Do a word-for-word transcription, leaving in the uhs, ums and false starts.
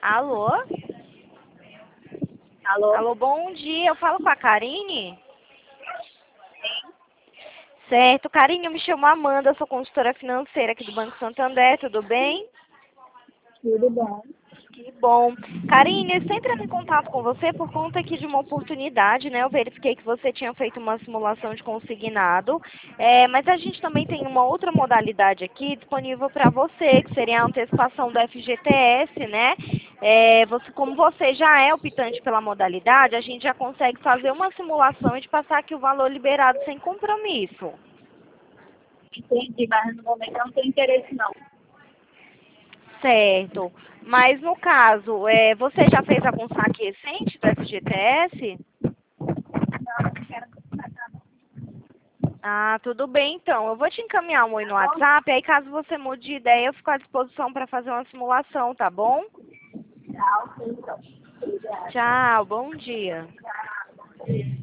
Alô? Alô? Alô, bom dia. Eu falo com a Karine? Certo. Karine, eu me chamo Amanda, eu sou consultora financeira aqui do Banco Santander, tudo bem? Tudo bom? Que bom. Karine, eu estou entrando em contato com você por conta aqui de uma oportunidade, né? Eu verifiquei que você tinha feito uma simulação de consignado, é, mas a gente também tem uma outra modalidade aqui disponível para você, que seria a antecipação do F G T S, né? É, você, como você já é optante pela modalidade, a gente já consegue fazer uma simulação e te passar aqui o valor liberado sem compromisso. Entendi, mas no momento eu não tenho interesse não. Certo. Mas no caso, é, você já fez algum saque recente do F G T S? Não, não quero contratar não. Ah, tudo bem então. Eu vou te encaminhar um oi no Tá bom? WhatsApp, aí caso você mude de ideia, eu fico à disposição para fazer uma simulação, tá bom? Tá, ok, então. Obrigada. Tchau, bom dia. Tchau.